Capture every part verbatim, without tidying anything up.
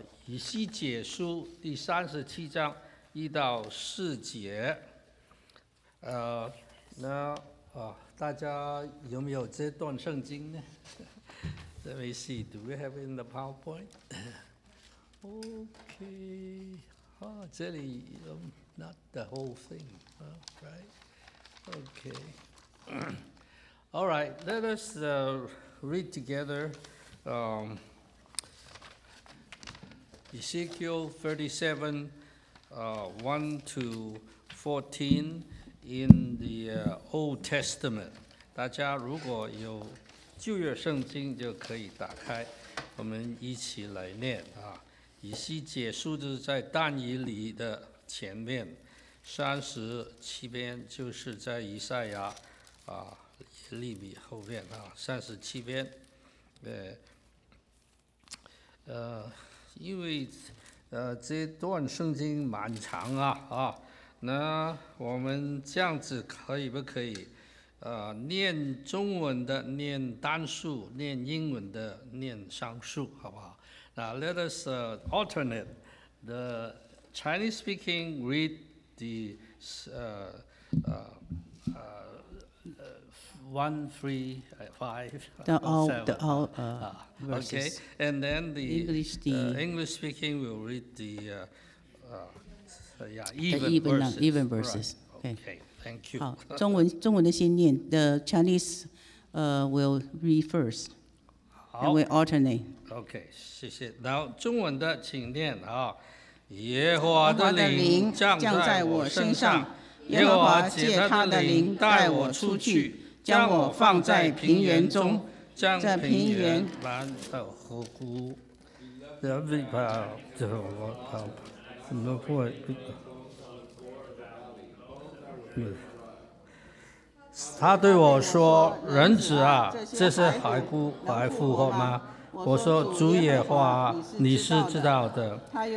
以西结书第三十七章一到四节，呃，那啊，大家有没有这段圣经呢？Let me see. Do we have it in the PowerPoint? Okay. 啊，这里 um, not the whole thing, uh, right? Okay. All right. Let us uh, read together. Um, Ezekiel thirty-seven, uh, one to fourteen in the uh, Old Testament. 大家如果有旧约圣经，就可以打开，我们一起来念啊。以西结书就是在但以理的前面，三十七篇就是在以赛亚啊耶利米后面啊，三十七篇，呃，呃。因为呃这段圣经蛮长啊啊，那我们这样子可以不可以？呃，念中文的念单数，念英文的念双数，好不好？那 let us uh, alternate. The Chinese speaking read the uh, uh, uh, one, three, five, the all, seven. the all uh, Ah, verses. okay, and then the English, the uh, English speaking will read the uh, uh, yeah the even even verses. even verses. Right. Okay. Okay, thank you. 好，中文中文的先念 ，the Chinese uh, will read first, and 好 we alternate. ，OK， 谢谢。然后中文的请念啊，耶和华耶和华的的灵灵降降在我我身上上，耶和华借他的灵带我出去，将我放在平原中， 将在平原满到河谷。人民把这我好，什么会？嗯。他对我说：“人子啊，这是骸骨还复活吗？”我说：“主耶和华，你是知道的。”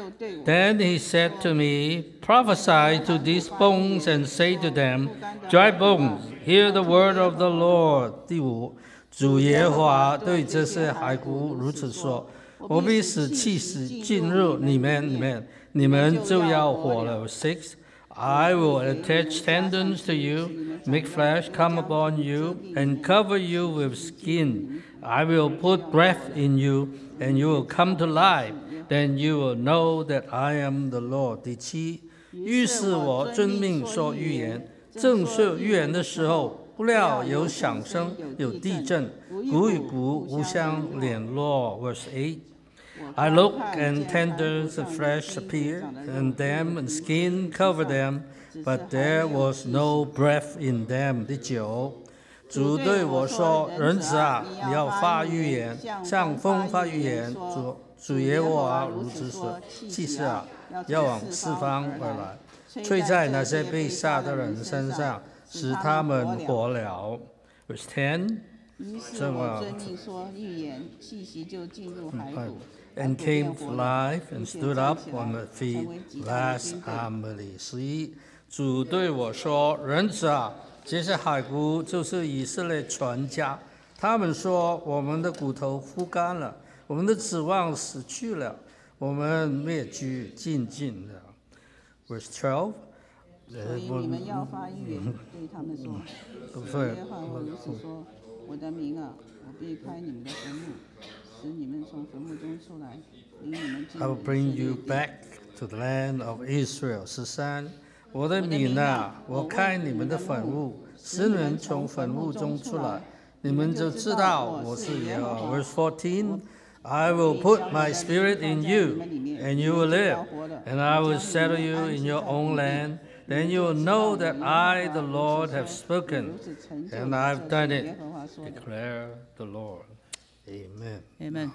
Then he said to me, "Prophesy to these bones and say to them, Dry bones, hear the word of the Lord." 第五，主耶和华对这些骸骨如此说：“我必使气死进入你们里面，你们就要活了。” Six. I will attach tendons to you, make flesh come upon you, and cover you with skin. I will put breath in you, and you will come to life. Then you will know that I am the Lord. 第七，于是我遵命说预言，正说预言的时候，不料有响声，有地震，骨与骨互相联络。Verse eight.I look, and tendons of flesh appeared, and them and skin covered them, but there was no breath in them. 第九，主对我说：“人子啊，你要发预言，向风发预言。主主耶和华如此说：气势啊，要往四方而来，吹在那些被杀的人身上，使他们活了。” Verse ten. 于是我遵命说预言，气息就进入骸骨。 And came to life and stood up on the feet. Last Amelie. 十一，主对我说：“人子啊，这些骸骨就是以色列全家。他们说，我们的骨头枯干了，我们的指望死去了，我们灭居尽尽了。” Verse twelve. 所以你们要发预言，对他们说：“耶和华如此说，我的名啊，我必开你们的坟墓。” 使你们从坟墓中出来，领你们进 I will bring you back to the land of Israel. 十三，我的民啊，我开你们的坟墓，使你们从坟墓中出来，你们就知道我是耶和华。Verse fourteen, I will put my spirit in you, and you will live, and I will settle you in your own land. Then you will know that I, the Lord, have spoken, and I've done it, declare the Lord.Amen. Amen.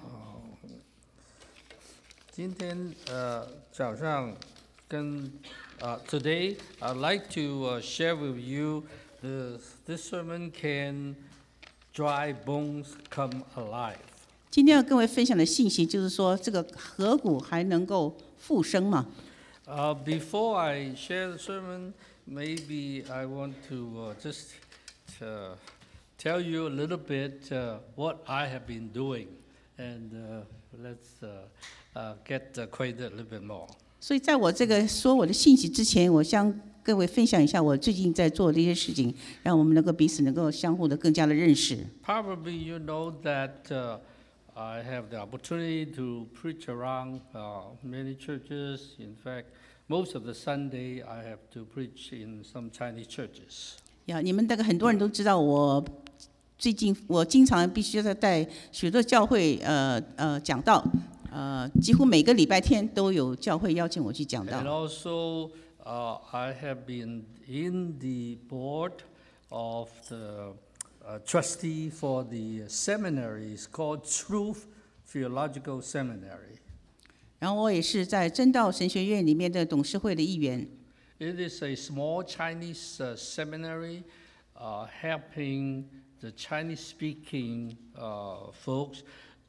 今天呃早上跟呃 today I'd like to uh, share with you the this sermon can dry bones come alive. 今天要跟各位分享的信息就是说，这个骸骨还能够复生吗？ Uh, before I share the sermon, maybe I want to uh, just uh, tell you a little bit uh, what I have been doing, and uh, let's uh, uh, get acquainted a little bit more. 所以在我这个说我的信息之前，我向各位分享一下我最近在做的一些事情，让我们能够彼此能够相互的更加的认识。 Probably you know that uh, I have the opportunity to preach around uh, many churches. In fact, most of the Sunday I have to preach in some Chinese churches. 呀，你们大概很多人都知道我。最近我经常必须在带许多教会呃呃讲道，呃几乎每个礼拜天都有教会邀请我去讲道。 And also, uh, I have been in the board of the uh, trustee for the seminary. It's called Truth Theological Seminary. 然后我也是在真道神学院里面的董事会的一员。 It is a small Chinese uh, seminary, uh, helping the Chinese-speaking uh, folks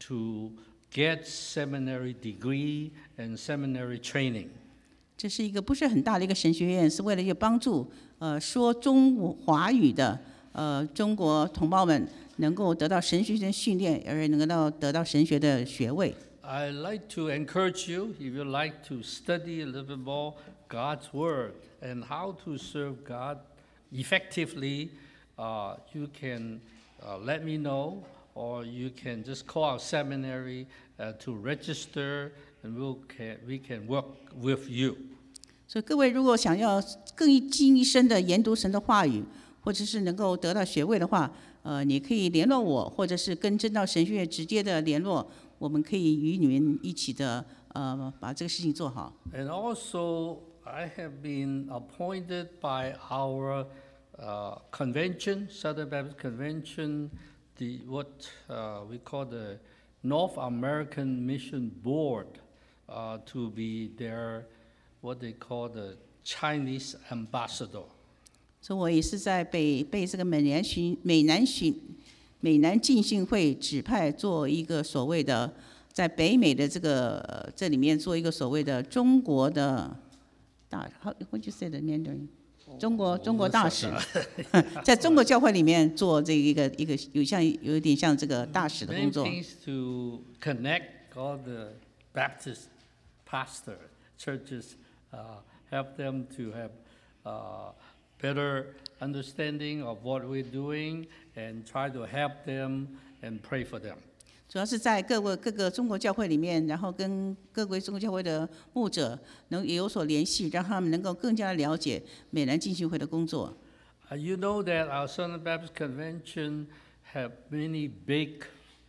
to get seminary degree and seminary training. 这是一个不是很大的一个神学院，是为了要帮助呃说中华语的呃中国同胞们能够得到神学的训练，而能够到得到神学的学位。 I'd like to encourage you, if you like to study a little bit more God's Word and how to serve God effectively, uh, you can uh, let me know, or you can just call our seminary uh, to register, and we'll can, we can work with you. 所以各位如果想要更进一深的研读神的话语，或者是能够得到学位的话，呃，你可以联络我，或者是跟真道神学院直接的联络，我们可以与你们一起的呃把这个事情做好。 And also, I have been appointed by our uh, convention, Southern Baptist Convention, the what uh, we call the North American Mission Board, uh, to be their what they call the Chinese ambassador. 所以我也是在被被这个美南巡美南巡美南浸信会指派做一个所谓的在北美的这个、呃、这里面做一个所谓的中国的大 how would you say the Mandarin 中国中国大使，在中国教会里面做这一个一个有像有一点像这个大使的工作。 Many things to connect all the Baptist pastor churches, uh, help them to have uh, better understanding of what we're doing, and try to help them and pray for them. 主要是在各个各个中国教会里面，然后跟各个中国教会的牧者能也有所联系，让他们能够更加了解美南浸信会的工作。 Uh, you know that our Southern Baptist Convention have many big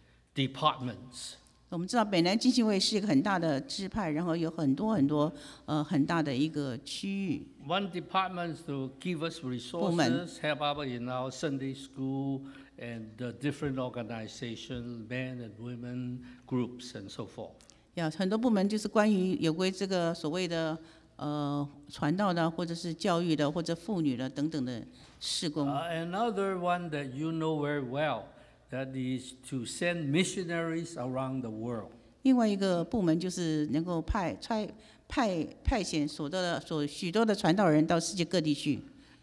departments. 我们知道北南浸信会是一个很大的支派，然后有很多很多呃很大的一个区域。 One department is to give us resources, help out in our Sunday school and the different organizations, men and women groups and so forth. 有很多部门就是关于有关这个所谓的呃传道的，或者是教育的，或者妇女的等等的事工。 Uh, another one that you know very well, that is to send missionaries around the world. 另外一个部门就是能够派派派派遣所多的所许多的传道人到世界各地去。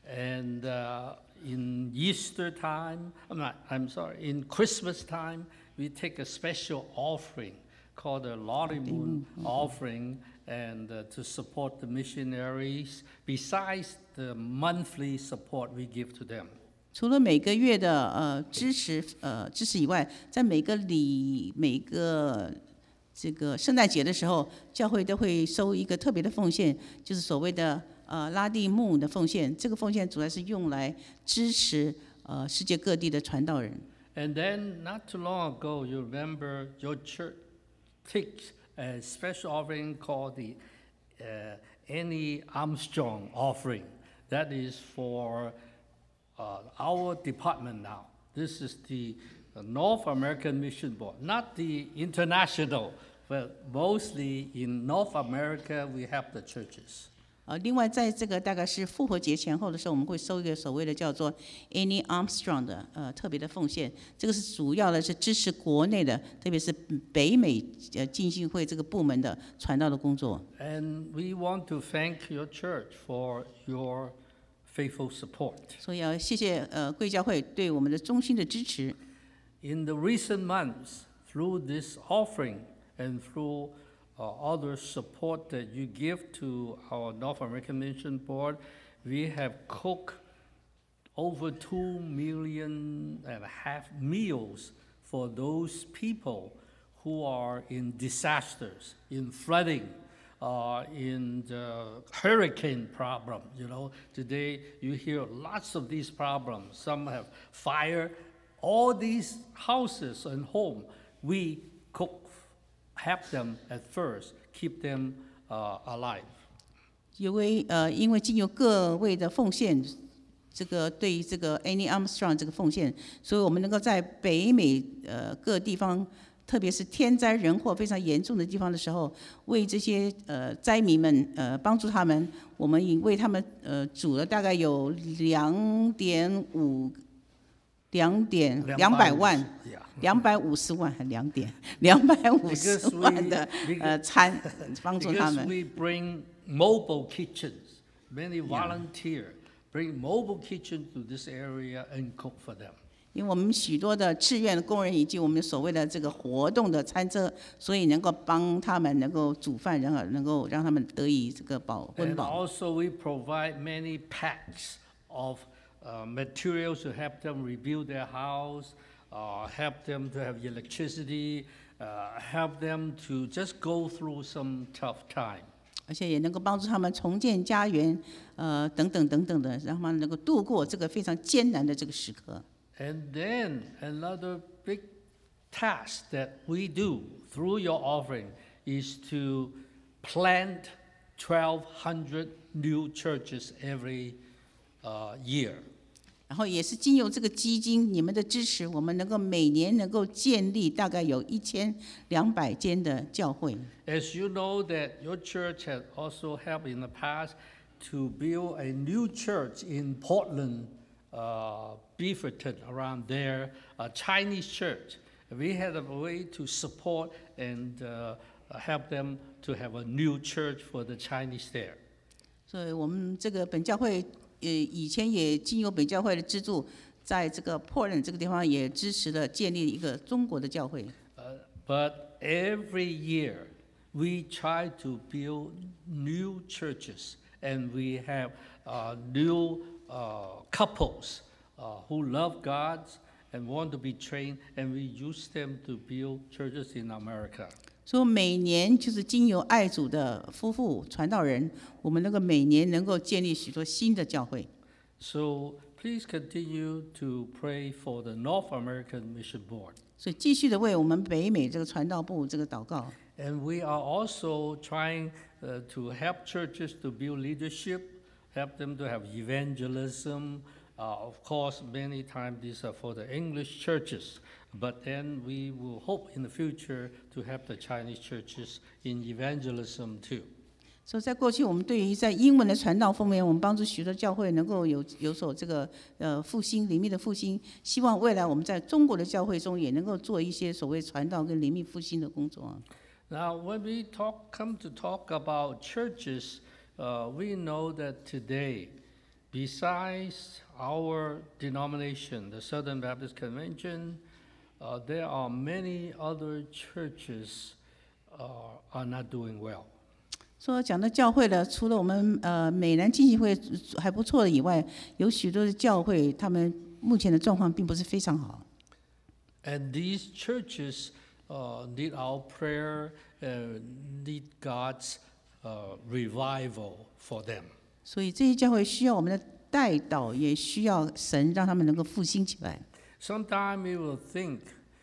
And uh, in Easter time, I'm not, I'm sorry, in Christmas time, we take a special offering called the Lottie Moon offering, and uh, to support the missionaries, besides the monthly support we give to them. 除了每个月的呃支持呃支持以外，在每个礼每个这个圣诞节的时候，教会都会收一个特别的奉献，就是所谓的呃拉蒂木的奉献。这个奉献主要是用来支持呃世界各地的传道人。 And then not too long ago, you remember your church takes a special offering called the uh, Annie Armstrong offering. That is for uh, our department now. This is the uh, North American Mission Board, not the international, but mostly in North America we have the churches. 呃，另外在这个大概是复活节前后的时候，我们会收一个所谓的叫做 Annie Armstrong 的呃特别的奉献，这个是主要的是支持国内的，特别是北美呃浸信会这个部门的传道的工作。 And we want to thank your church for your faithful support. 所以要谢谢呃贵教会对我们的衷心的支持。 In the recent months, through this offering and through uh, other support that you give to our North American Mission Board, we have cooked over two million and a half meals for those people who are in disasters, in flooding, uh, in the hurricane problem. You know, today you hear lots of these problems. Some have fire. All these houses and home, we cook, help them at first, keep them uh, alive. 因为呃，因为经由各位的奉献，这个对于这个 Annie Armstrong 这个奉献，所以我们能够在北美呃各地方，特别是天灾人祸非常严重的地方的时候，为这些呃灾民们呃帮助他们，我们已为他们呃煮了大概有两点五。两点两百万，两百五十万，两点两百五十万的呃餐，帮助他们。 Because we bring mobile kitchens, many volunteer bring mobile kitchen to this area and cook for them. 因为我们许多的志愿的工人以及我们所谓的这个活动的餐车，所以能够帮他们能够煮饭，然后能够让他们得以这个饱温饱。 And also we provide many packs of Uh, materials to help them rebuild their house, uh, help them to have electricity, uh, help them to just go through some tough time. 而且也能够帮助他们重建家园，呃，等等等等的，让他们能够度过这个非常艰难的这个时刻。 And then another big task that we do through your offering is to plant twelve hundred new churches every uh, year. 然后也是经由这个基金，你们的支持，我们能够每年能够建立大概有一千两百间的教会。 As you know that your church has also helped in the past to build a new church in Portland, uh, Beaverton, around there, a Chinese church. We had a way to support and uh, help them to have a new church for the Chinese there. 所以我们这个本教会。呃，以前也经由北教会的资助，在这个 Portland 这个地方也支持了建立一个中国的教会。 Uh, but every year we try to build new churches, and we have uh, new uh, couples uh, who love God and want to be trained, and we use them to build churches in America. 所以每年就是经由爱主的夫妇传道人，我们能够每年能够建立许多新的教会。 So please continue to pray for the North American Mission Board. 所以继续的为我们北美这个传道部这个祷告。 And we are also trying uh, to help churches to build leadership, help them to have evangelism. Uh, of course, many times these are for the English churches. But then we will hope in the future to help the Chinese churches in evangelism too. 所以在过去，我们对于在英文的传道方面，我们帮助许多教会能够有有所这个呃复兴，灵命的复兴。希望未来我们在中国的教会中也能够做一些所谓传道跟灵命复兴的工作。 Now, when we talk, come to talk about churches, uh, we know that today, besides our denomination, the Southern Baptist Convention, Uh, there are many other churches uh, are not doing well. 说讲到教会了，除了我们呃美南浸信会还不错的以外，有许多的教会，他们目前的状况并不是非常好。 And these churches uh, need our prayer, uh, need God's uh, revival for them. 所以这些教会需要我们的代祷，也需要神让他们能够复兴起来。 Sometimes we will think,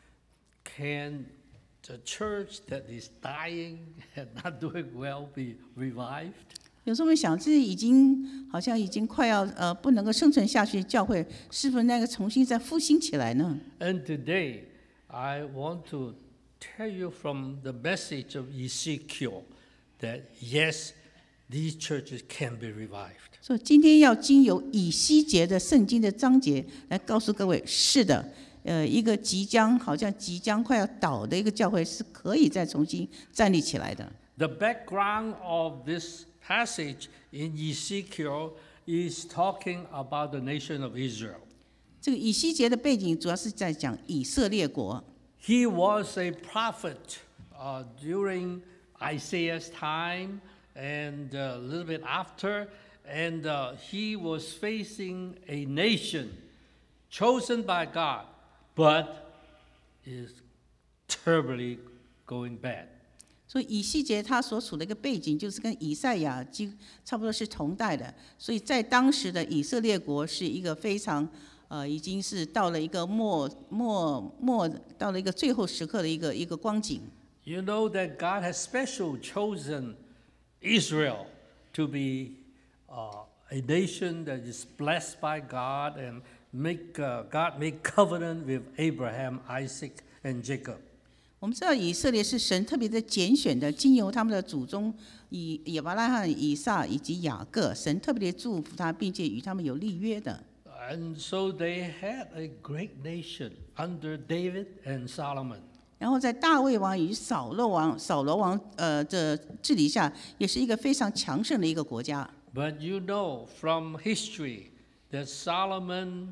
can the church that is dying and not doing well be revived? 有时候我们想，这已经好像已经快要呃不能够生存下去的教会，是不是那个重新再复兴起来呢 And today, I want to tell you from the message of Ezekiel that yes, these churches can be revived. 所以今天要经由以西结的圣经的章节来告诉各位，是的，呃，一个即将好像即将快要倒的一个教会是可以再重新站立起来的。 The background of this passage in Ezekiel is talking about the nation of Israel. 这个以西结的背景主要是在讲以色列国。 He was a prophet uh, during Isaiah's time and a little bit after, and uh, he was facing a nation chosen by God, but is terribly going bad. 所以以西结他所处的一个背景，就是跟以赛亚几差不多是同代的，所以在当时的以色列国是一个非常呃，已经是到了一个末末末到了一个最后时刻的一个一个光景。 You know that God has special chosen Israel to be uh, a nation that is blessed by God and make uh, God make covenant with Abraham, Isaac, and Jacob. 我们知道以色列是神特别的拣选的，经由他们的祖宗以亚伯拉罕、以撒以及雅各，神特别的祝福他，并且与他们有立约的。 And so they had a great nation under David and Solomon. 然后在大卫王与扫罗王、扫罗王呃的治理下，也是一个非常强盛的一个国家。 But you know from history that Solomon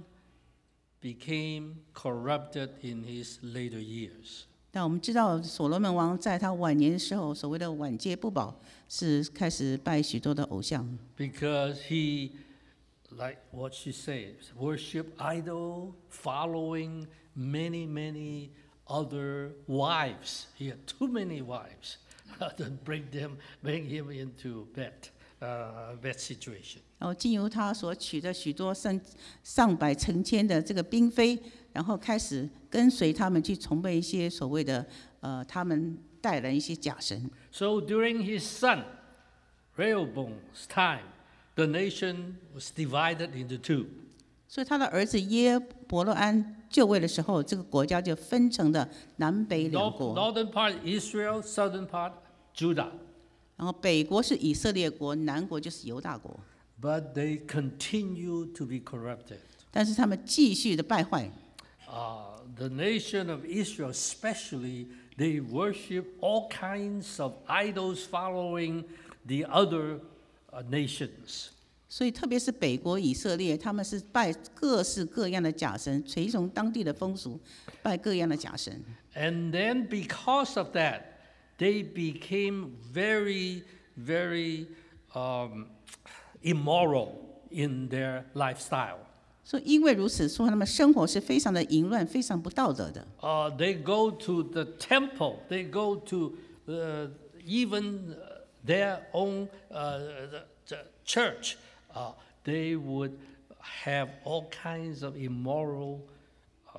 became corrupted in his later years. 但我们知道，所罗门王在他晚年的时候，所谓的晚节不保，是开始拜许多的偶像。 Because he, like what she says, worship idol, following many, many other wives. He had too many wives to bring them, bring him into bad, uh, bad situation. 然后经由他所娶的许多上上百成千的这个嫔妃，然后开始跟随他们去崇拜一些所谓的呃，他们带来一些假神。 So during his son Rehoboam's time, the nation was divided into two. 所以他的儿子耶伯罗安就位的时候，这个国家就分成了南北两国。 Northern part Israel, southern part Judah. 然后北国是以色列国，南国就是犹大国。 But they continue to be corrupted. 但是他们继续的败坏。 Uh, the nation of Israel, especially, they worship all kinds of idols following the other uh, nations. 所以特别是北国以色列，他们是拜各式各样的假神，随从当地的风俗，拜各样的假神。 And then because of that, they became very, very um, immoral in their lifestyle. 所以因为如此，说他们生活是非常的淫乱，非常不道德的。 Uh, they go to the temple. They go to uh, even their own uh, the, the church. Uh, they would have all kinds of immoral uh,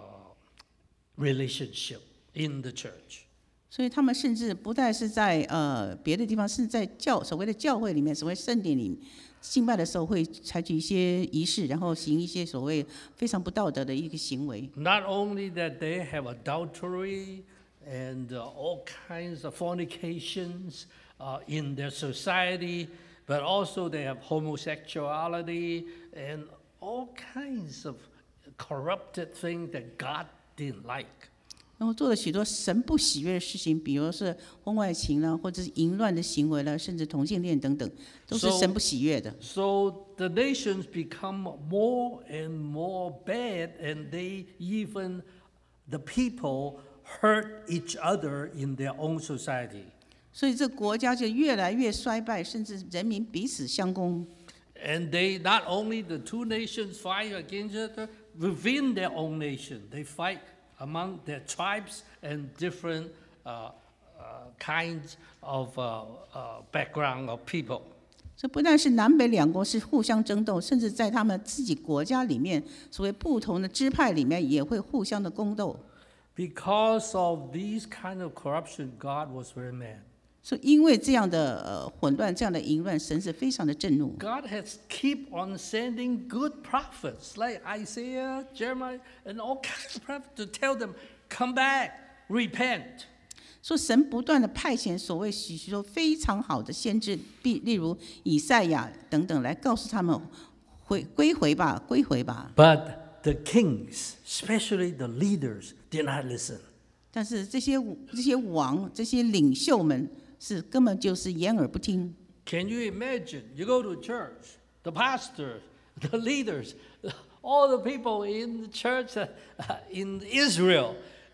relationship in the church. 所以他们甚至不但是在呃别的地方，是在教所谓的教会里面，所谓圣殿里敬拜的时候，会采取一些仪式，然后行一些所谓非常不道德的一个行为。 Not only that they have adultery and uh, all kinds of fornications uh, in their society, but also they have homosexuality and all kinds of corrupted things that God didn't like. 然后做了许多神不喜悦的事情，比如是婚外情啦，或者是淫乱的行为啦，甚至同性恋等等，都是神不喜悦的。 So, so the nations become more and more bad, and they even the people hurt each other in their own society. 所以这国家就越来越衰败，甚至人民彼此相攻。 And they not only the two nations fight against each other within their own nation, they fight among their tribes and different uh, uh, kinds of uh, uh, background of people. 所以不但是南北两国是互相争斗，甚至在他们自己国家里面，所谓不同的支派里面也会互相的宫斗。 Because of these kind of corruption, God was very mad. 所以因为这样的呃混乱，这样的淫乱，神是非常的震怒。 God has keep on sending good prophets like Isaiah, Jeremiah, and all kinds of prophets to tell them, come back, repent. 说神不断的派遣所谓许许多非常好的先知，例例如以赛亚等等，来告诉他们回归回吧，归回吧。 But the kings, especially the leaders, did not listen. 但是这些这些王、这些领袖们是根本就是掩耳不听。 Can you imagine? You go to church, the pastor, the leaders, all the people in the church uh, in Israel,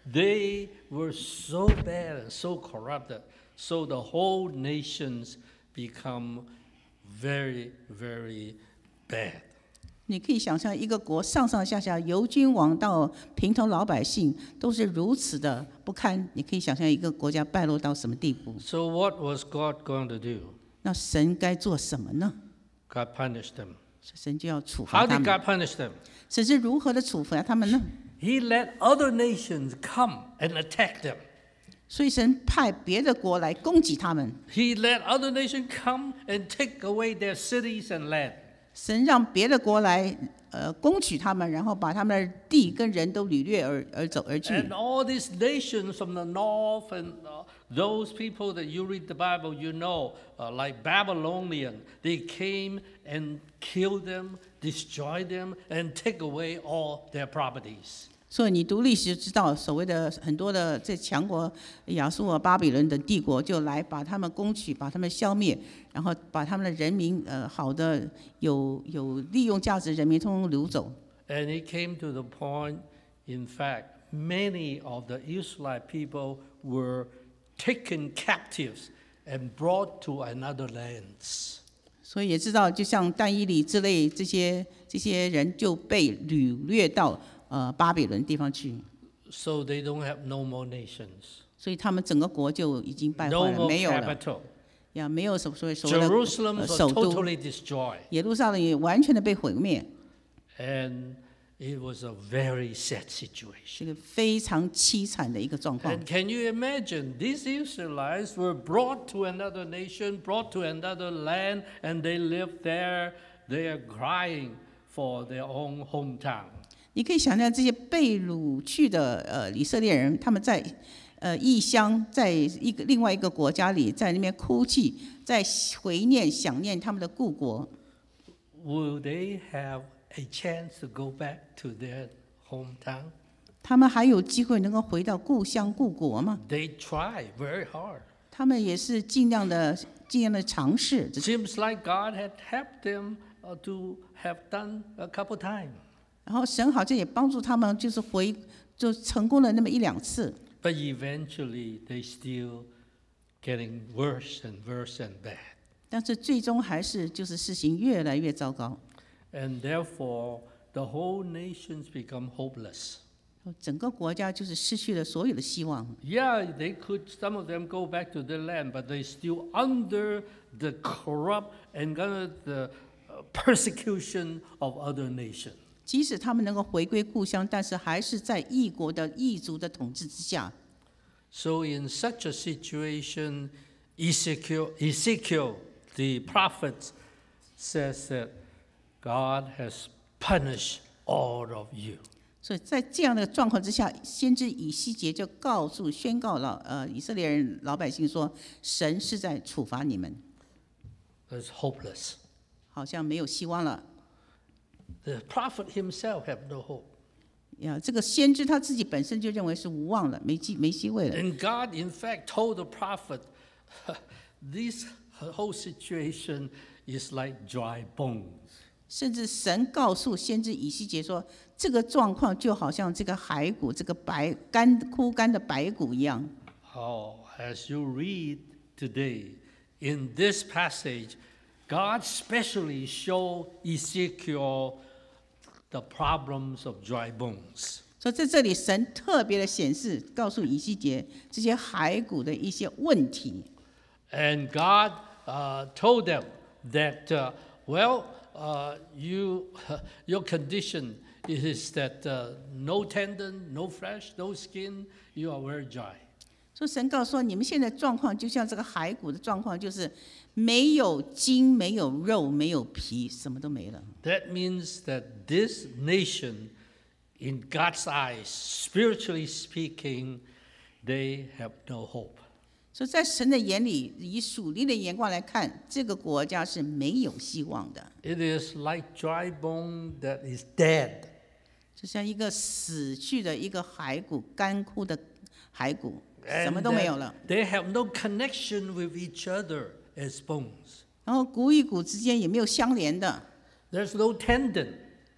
they were so bad and so corrupted, so the whole nations become very, very bad. 你可以想象一个国上上下下由君王到平头老百姓都是如此的不堪，你可以想象一个国家败落到什么地步。 So what was God going to do? 那神该做什么呢？ God punished them. 神就要处罚 How 他 did 们。 God punish them? 神是如何的处罚他们呢？ He let other nations come and attack them. 所以神派别的国来攻击他们， He let other nations come and take away their cities and land. 神让别的国来呃攻取他们，然后把他们的地跟人都掳掠而而走而去。 And all these nations from the north and uh, those people that you read the Bible, you know, uh, like Babylonian, they came and killed them, destroyed them, and take away all their properties. 所以你读历史就知道，所谓的很多的这强国亚述啊、巴比伦等帝国就来把他们攻取，把他们消灭，然后把他们的人民呃好的有有利用价值的人民通通掳走。 And it came to the point, in fact, many of the Israelite people were taken captives and brought to another lands. 所以也知道，就像但以理之类这些这些人就被掳掠到呃巴比伦地方去， So they don't have no more nations, 所以他们整个国就已经败 no 坏了， more 没有了， capital. 呀，没有什么所谓所谓的 Jerusalem 呃 was 首都， totally destroyed. 耶路撒冷也完全的被毁灭， And it was a very sad situation. 是个非常凄惨的一个状况。 And can you imagine, these Israelites were brought to another nation, brought to another land, and they lived there. They are crying for their own hometown. 你可以想象这些被掳去的呃以色列人，他们在呃异乡，在一个另外一个国家里，在那边哭泣，在怀念、想念他们的故国。 Will they have a chance to go back to their hometown? 他们还有机会能够回到故乡故国吗？ They try very hard. 他们也是尽量的、尽量的尝试。 It seems like God had helped them uh, to have done a couple times. 然后神好像也帮助他们，就是回就成功了那么一两次。 But eventually, they still getting worse and worse and bad. 但是最终还是就是事情越来越糟糕， And therefore, the whole nations become hopeless. 整个国家就是失去了所有的希望。 Yeah, they could, some of them go back to their land, but they still under the corrupt and under the uh, persecution of other nations. 即使他们能够回归故乡，但是还是在异国的异族的统治之下。 So in such a situation, Ezekiel, Ezekiel, the prophet, says that God has punished all of you. 所以在这样的状况之下，先知以西结就告诉、宣告了呃以色列人老百姓说，神是在处罚你们， It's hopeless. 好像没有希望了。 The prophet himself had no hope. 呀，这个先知他自己本身就认为是无望了，没机没机会了。 And God, in fact, told the prophet, this whole situation is like dry bones. 甚至神告诉先知以西结说，这个状况就好像这个骸骨，这个白干枯干的白骨一样。 Oh, as you read today, in this passage, God specially showed Ezekiel the problems of dry bones. 所以在这里，神特别的显示，告诉以西结这些骸骨的一些问题。 And God uh, told them that, uh, well, uh, you, your condition is that uh, no tendon, no flesh, no skin, you are very dry. 所以神告诉说，你们现在状况就像这个骸骨的状况，就是没有筋、没有肉、没有皮，什么都没了。 That means that this nation, in God's eyes, spiritually speaking, they have no hope. 所以在神的眼里，以属灵的眼光来看，这个国家是没有希望的， It is like dry bone that is dead. 就像一个死去的一个骸骨，干枯的骸骨，什 And 么都没有了。 they have no connection with each other as bones. 然后骨与骨之间也没有相连的， There's no tendon.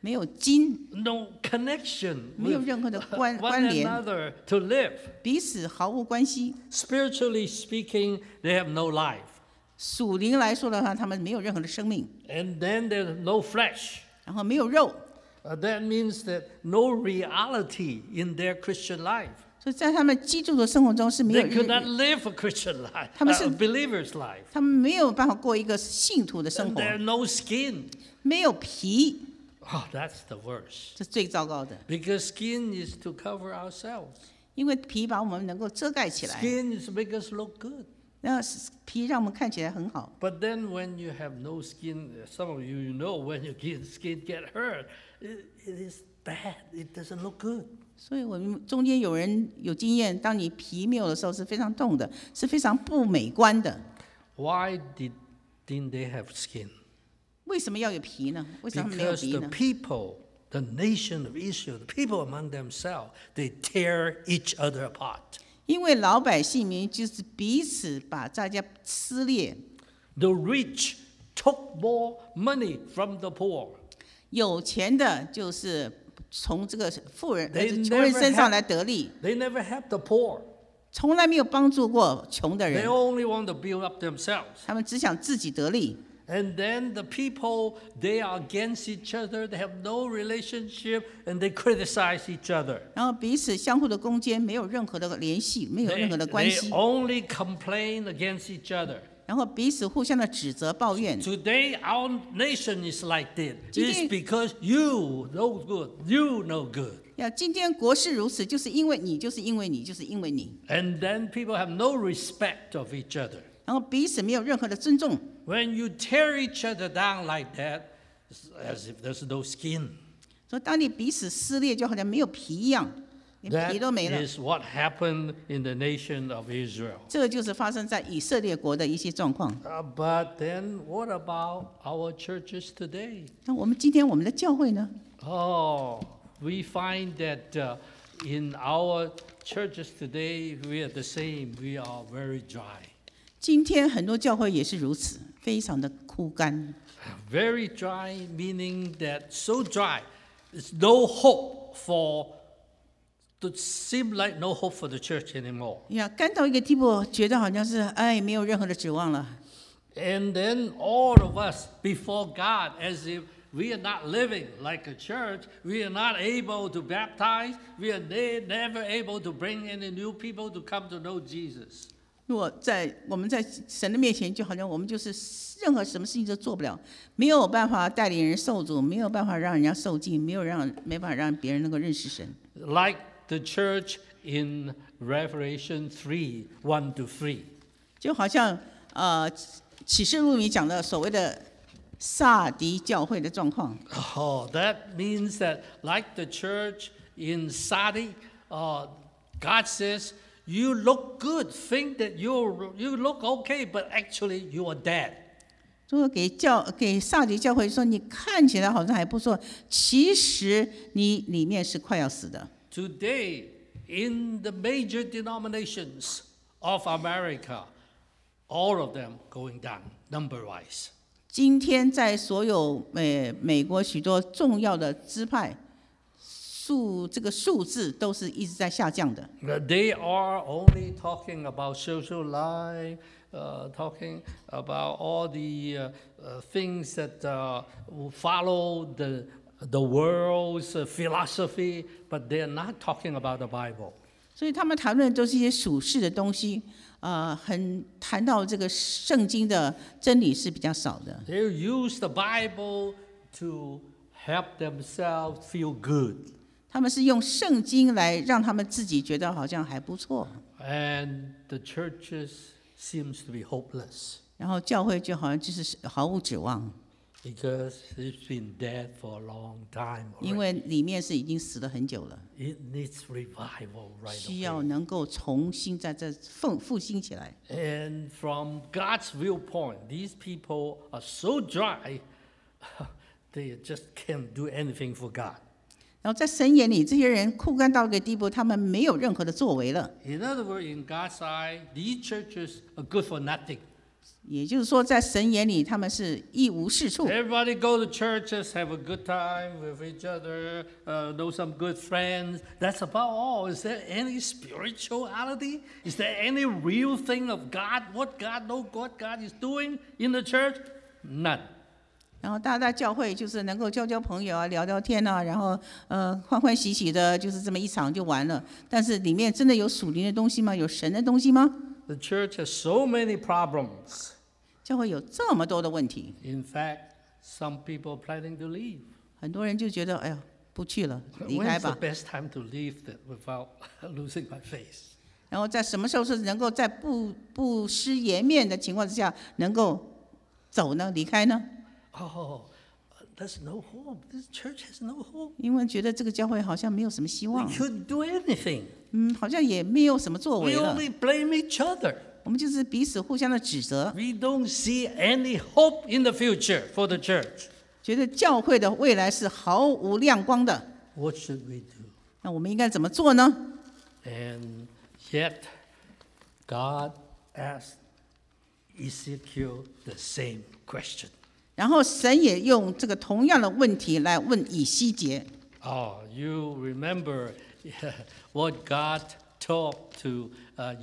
没有筋， no connection 没有 with 任何的关 one 关联， another to live. 彼此毫无关系。 Spiritually speaking, they have no life. 属灵来说的话，他们没有任何的生命， And then there's no flesh. 然后没有肉， Uh, that means that no reality in their Christian life. 所以在他们基督的生活中是没有 They could not live a Christian life, 他们是- a believer's life. 他们没有办法过一个信徒的生 And 活， there's no skin. 没有皮， Oh, that's the worst. 这是最糟糕的， Because skin is to cover ourselves. 因为皮把我们能够遮盖起来， Skin is to make us look good. 然后皮让我们看起来很好。 But then when you have no skin, some of you you know when your skin get hurt, it, it is bad. It doesn't look good. 所以我们中间有人有经验，当你皮没有的时候是非常痛的，是非常不美观的。 Why did, didn't they have skin? 为什么要有皮呢？为什么他们没有 Because 皮 the 呢？ people, the nation of Israel, the people among themselves, they tear each other apart. 因为老百姓民就是彼此把大家撕裂， The rich took more money from the poor. 有钱的就是从这个富人、 They 呃穷人 never 身上 have- 来得利， They never helped the poor. 从来没有帮助过穷的 They 人， only want to build up themselves. 他们只想自己得利。 And then the people, they are against each other. They have no relationship, and they criticize each other. 然后彼此相互的攻坚，没有任何的联系，没有 They, 任何的关 they 系， only complain against each other. 然后彼此互相的指责抱怨。 Today, our nation is like this. 今天- It's because you no good, you no good. 呀，今天国是如此，就是因为你，就是因为你，就是因为你， And then people have no respect of each other. 然后彼此没有任何的尊重。 When you tear each other down like that, it's as if there's no skin. 所以当你彼此撕裂，就好像没有皮一样，连 That 皮都没了。 is what happened in the nation of Israel. 这个就是发生在以色列国的一些状况。 Uh, but then what about our churches today? 那我们今天我们的教会呢？ Oh, we find that uh, in our churches today, we are the same. We are very dry. 今天很多教会也是如此，非常的枯干。 Very dry, meaning that so dry, there's no hope for, it seems like no hope for the church anymore. 呀，干到一个地步，觉得好像是哎，没有任何的指望了。 And then all of us before God, as if we are not living like a church, we are not able to baptize, we are ne- never able to bring any new people to come to know Jesus. 如果在我们在神的面前，就好像我们就是任何什么事情都做不了，没有办法带领人受主，没有办法让人家受尽，没有让没办法让别人能够认识神。 Like the church in Revelation three, one to three. 就好像呃启示录里讲的所谓的萨迪教会的状况。 Oh, that means that like the church in Sardis, uh, God says, you look good, think that you you look okay, but actually you are dead. 如果给教给萨迪教会说，你看起来好像还不错，其实你里面是快要死的。 Today, in the major denominations of America, all of them going down number-wise. 今天在所有美美国许多重要的支派，数这个数字都是一直在下降的。 They are only talking about social life, uh, talking about all the uh, uh, things that uh, will follow the the world's uh, philosophy, but they are not talking about the Bible. 所以他们谈论都是一些属世的东西，呃，很谈到这个圣经的真理是比较少的。 They use the Bible to help themselves feel good. 他们是用圣经来让他们自己觉得好像还不错， And the churches seems to be hopeless 然后教会就好像就是毫无指望， because it's been dead for a long time 因 already. 为里面是已经死了很久了， It needs revival right 需要 away. 能够重新在这复复兴起来。 And from God's viewpoint, these people are so dry, they just can't do anything for God. 然后在神眼里，这些人枯干到一个地步，他们没有任何的作为了。 In other words, in God's eye, these churches are good for nothing. 也就是说，在神眼里，他们是一无是处。 Everybody go to churches, have a good time with each other, uh, know some good friends. That's about all. Is there any spirituality? Is there any real thing of God? What God know what God is doing in the church? None. 然后大家教会就是能够交交朋友啊，聊聊天啊，然后呃欢欢喜喜的，就是这么一场就完了。但是里面真的有属灵的东西吗？有神的东西吗？ The church has so many problems. 教会有这么多的问题， In fact, some people are planning to leave. 很多人就觉得，哎呀，不去了，离开 When's the 吧。 best time to leave that without losing my face? 然后在什么时候是能够在不不失颜面的情况之下，能够走呢？离开呢？ Oh, there's no hope. This church has no hope. 因为觉得这个教会好像没有什么希 We 望， couldn't do anything. 嗯，好像也没有什么作 We 为了。 only blame each other. 我们就是彼此互相的指责， We don't see any hope in the future for the church. 觉得教会的未来是毫无亮光的。 What should we do? 那我们应该怎么做呢？ And yet, God asked Ezekiel the same question. 然后神也用这个同样的问题来问以西结。 Oh, you remember what God talked to uh,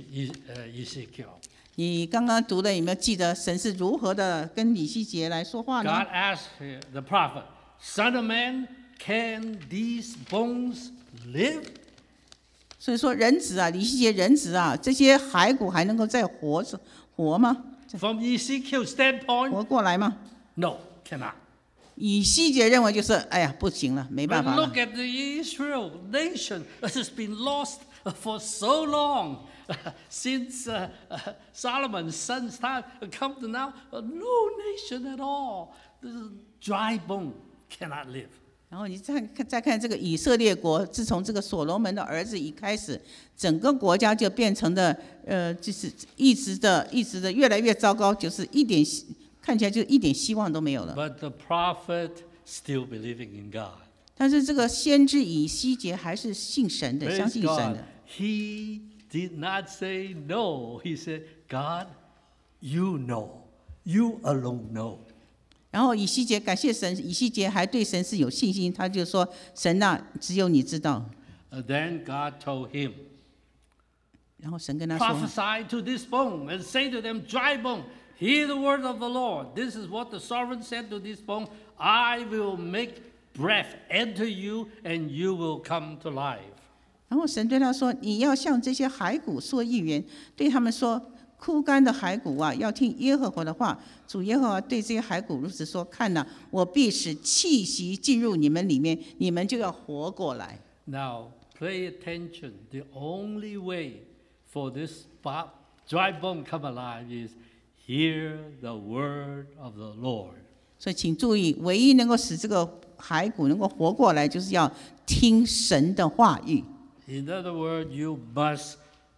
Ezekiel. 你刚刚读的有没有记得神是如何的跟以西结来说话呢？ God asked the prophet, Son of man, can these bones live? 所以说人子啊，以西结人子啊，这些骸骨还能够再活着活吗？ From Ezekiel's standpoint, 活过来吗？ no, cannot. 以西结认为就是，哎呀，不行了，没办 But 法了 look。at the Israel nation that has been lost for so long. Since uh, uh, Solomon's son's time, come to now, uh, no nation at all. This is dry bone cannot live. 然后你再看再看这个以色列国，自从这个所罗门的儿子一开始，整个国家就变成的，呃，就是一直的、一直的越来越糟糕，就是一点看起来就一点希望都没有了。 But the prophet still believing in God. 但是这个先知以西结还是信神的，相 Praise 信神 God. 的。 He did not say no. He said, God, you know. You alone know. 然后以西结感谢神，以西结还对神是有信心，他就说：“神啊，只有你知道。 Uh, then God told him, ” 然后神跟他说 prophesy to this bone and say to them, dry bone, hear the word of the Lord. This is what the sovereign said to this bone. I will make breath enter you and you will come to life. 然后神对他说：“你要向这些骸骨说预言，对他们说：枯干的骸骨啊，要听耶和华的话。主耶和华对这些骸骨如此说：看哪，我必使气息进入你们里面，你们就要活过来。” Now, pay attention. The only way for this dry bone come alive is hear the word of the Lord. 所以请注意，唯一能够使这个骸骨能够活过来，就是要听神的话语。 In other words, you must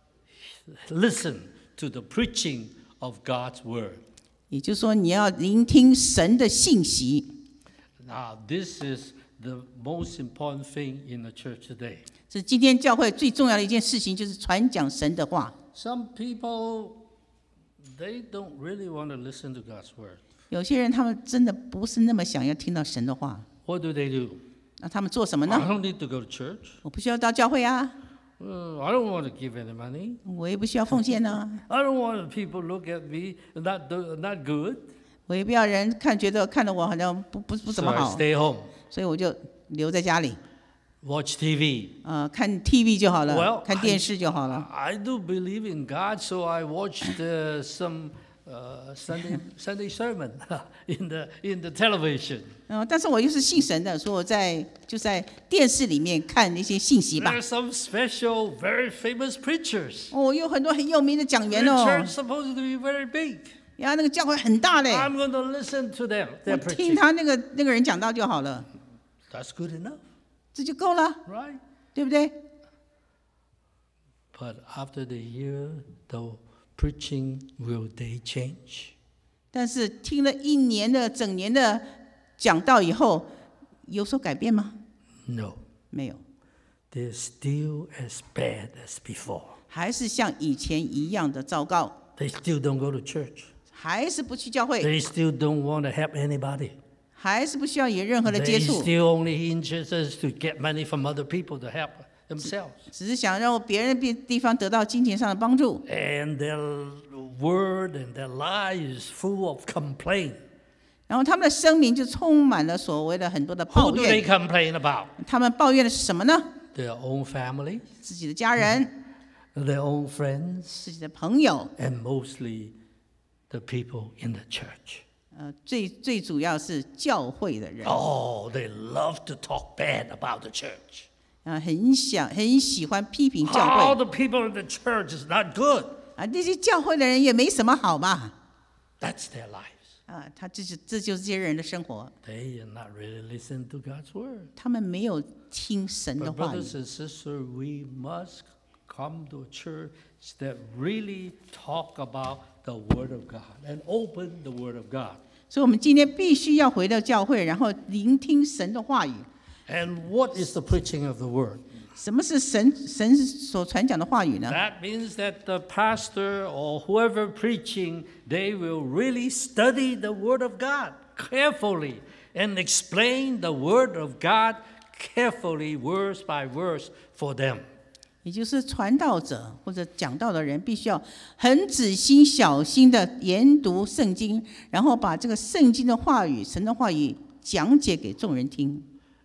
listen to the preaching of God's word. 也就是说，你要聆听神的信息。 Now, this is the most important thing in the church today. 是今天教会最重要的一件事情，就是传讲神的话。 Some people, they don't really want to listen to God's word. 有些人他们真的不是那么想要听到神的话， What do they do? 那他们做什么 I 呢？ don't need to go to church. 我不需要到教会啊， Uh, I don't want to give any money. 我也不需要奉献呢， I don't want people to look at me not do, not good. 我也不要人看觉得看了我好像不不不怎 So 么 I 好， stay home, 所以我就留在家里， watch T V. 呃，看 T V 就好 Well, 了，看电视就好了。 I do believe in God, so I watched uh, some uh, Sunday Sunday sermon in the in the television. 嗯、但是我又是信神的，所以我在就在电视里面看那些信息 There 吧 are。some special, very famous preachers. 哦，有很多很有名的讲 The 员哦， church supposed to be very big. 呀，那个教会很大嘞， I'm going to listen to them. 我 They're 听 preaching. 他那个那个人讲道就好了， That's good enough, 这就够了， right? 对不对？ But after they hear the preaching, will they change? 但是听了一年的整年的讲道以后，有所改变吗？ No. 没有， They're still as bad as before. 还是像以前一样的糟糕。 They still don't go to church. 还是不去教会， They still don't want to help anybody. 还是不需要有任何的接 They 触， still only interested to get money from other people to help themselves. 只是想让别人的地方得到金钱上的帮助。 And their word and their life is full of complaint. 然后他们的生命就充满了所谓的很多的 Who 抱 do they 怨。 complain about? 他们抱怨的是什么呢？ Their own family, 自己的家人、 their own friends, 自己的朋友， and mostly the people in the church. 呃，最最主要是教会的人， Oh, they love to talk bad about the church. 啊，很想很喜欢批评教 All 会 the people in the church is not good. 啊，这些教会的人也没什么好嘛， That's their lives. 啊，他这是这就是这些人的生活， They are not really listening to God's word. 他们没有听神的 But 话语。 brothers and sisters, we must come to a church that really talk about the word of God and open the word of God. 所以我们今天必须要回到教会，然后聆听神的话语。 And what is the preaching of the word? 什么是神神所传讲的话语呢？ That means that the pastor or whoever preaching, they will really study the word of God carefully and explain the word of God carefully, verse by verse for them. 也就是传道者或者讲道的人，必须要很仔细、小心的研读圣经，然后把这个圣经的话语、神的话语讲解给众人听。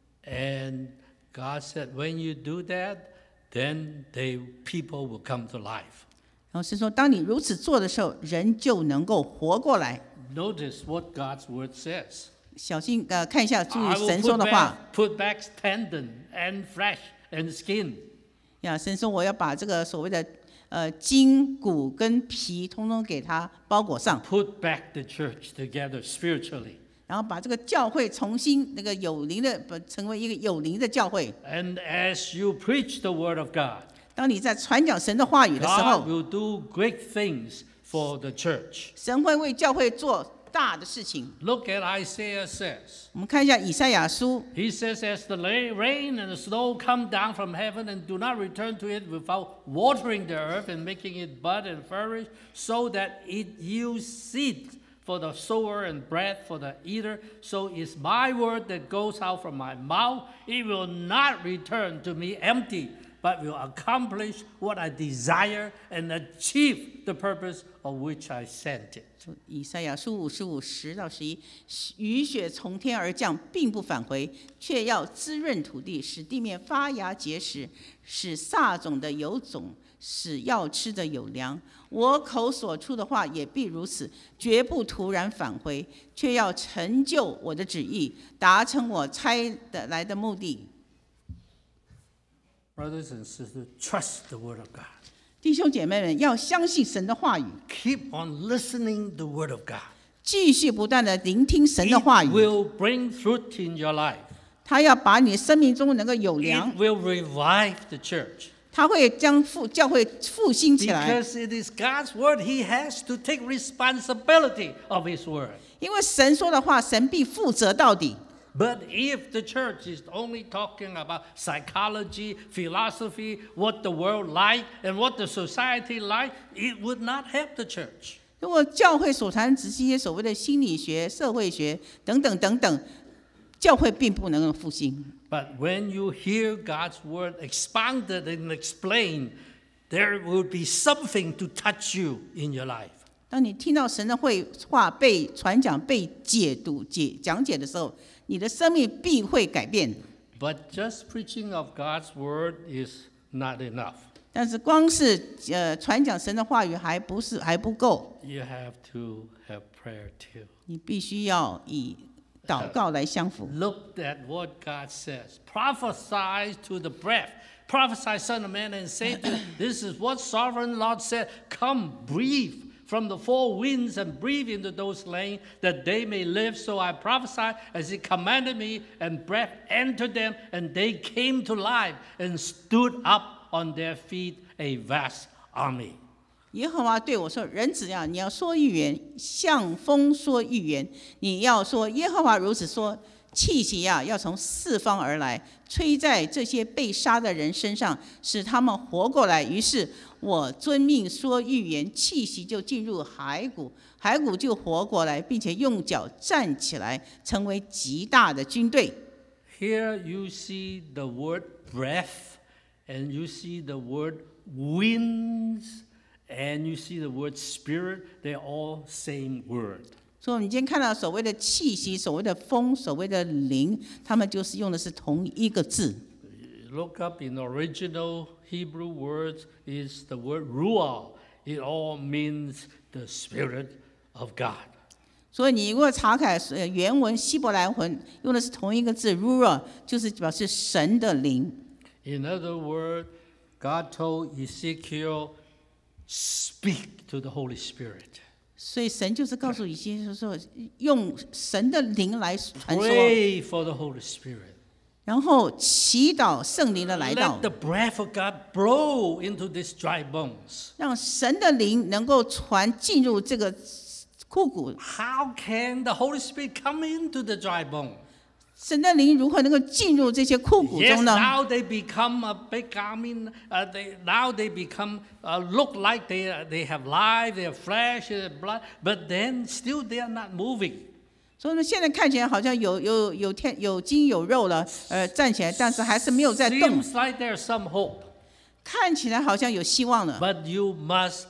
And God said, when you do that, then they people will come to life. 然后是说，当你如此做的时候，人就能够活过来。 Notice what God's word says. 小心，呃，看一下，注 I 意 will 神说 put 的话 back, put back tendon and flesh and skin. 呀。神说，我要把这个所谓的呃筋骨跟皮，通通给它包裹上， Put back the church together spiritually. 然后把这个教会重新那个有灵的，不成为一个有灵的教会。 And as you preach the word of God, 当你在传讲神的话语的时 God 候， will do great things for the church. 神会为教会做大的事情。 Look at Isaiah says. 我们看一下以赛亚书， He says, as the la- rain and the snow come down from heaven and do not return to it without watering the earth and making it bud and flourish, so that it yields seed for the sower and bread for the eater, so is my word that goes out from my mouth. It will not return to me empty, but will accomplish what I desire and achieve the purpose of which I sent it. 以赛亚书五十五十到十一，雨雪从天而降，并不返回，却要滋润土地，使地面发芽结实，使撒种的有种，使要吃的有粮。我口所出的话也必如此，绝不突然返回，却要成就我的旨意，达成我差的来的目的。 Brothers and sisters, trust the word of God. 弟兄姐妹们，要相信神的话语， Keep on listening the word of God. 继续不断的聆听神的 It 话语， will bring fruit in your life. 他要把你生命中能够有 It 粮， will revive the church. 他会将复教会复兴起来。 Because it is God's word, He has to take responsibility of His word. 因为神说的话，神必负责到底。 But if the church is only talking about psychology, philosophy, what the world like and what the society like, it would not help the church. 如果教会所谈只是一些所谓的心理学、社会学等等等等，教会并不能够复兴。 But when you hear God's word expounded and explained, there will be something to touch you in your life. 当你听到神的会话被传讲、被解读、解讲解的时候，你的生命必会改变。 But just preaching of God's word is not enough. 但是光是呃传讲神的话语还不是还不够， You have to have prayer too. 你必须要以祷告来相符。 Look at what God says. Prophesy to the breath. Prophesy, son of man, and say to this is what sovereign Lord said. Come, breathe from the four winds and breathe into those slain that they may live. So I prophesied as He commanded me, and breath entered them, and they came to life and stood up on their feet, a vast army. 耶和华对我说：“人子啊，你要说预言，向风说预言。你要说耶和华如此说： 气息呀、啊，要从四方而来，吹在这些被杀的人身上，使他们活过来。于是我遵命说预言，气息就进入骸骨，骸骨就活过来，并且用脚站起来，成为极大的军队。 Here you see the word breath, and you see the word winds, and you see the word spirit. They're all same word. 所以我们今天看到所谓的气息、所谓的风、所谓的灵，他们就是用的是同一个字。 Look up in the original Hebrew words is the word ruah. It all means the Spirit of God. 所以你如果查看原文希伯来文，用的是同一个字 ruah， 就是表示神的灵。 In other words, God told Ezekiel, speak to the Holy Spirit. 所以神就是告诉以西结说，用神的灵来传说， Pray for the Holy Spirit. 然后祈祷圣灵的来到 Let，the breath of God blow into these dry bones. 让神的灵能够传进入这个枯骨。 How can the Holy Spirit come into the dry bone? 神的灵如何能够进入这些枯骨 Yes, 中呢？ now they become a big army. Uh, they, now they become uh, look like they they have life, they have flesh, they have blood, but then still they are not moving. 所以呢，现在看起来好像有有有天有筋有肉了，呃，站起来，但是还是没有在动。 Seems like there's some hope, 看起来好像有希望了， but you must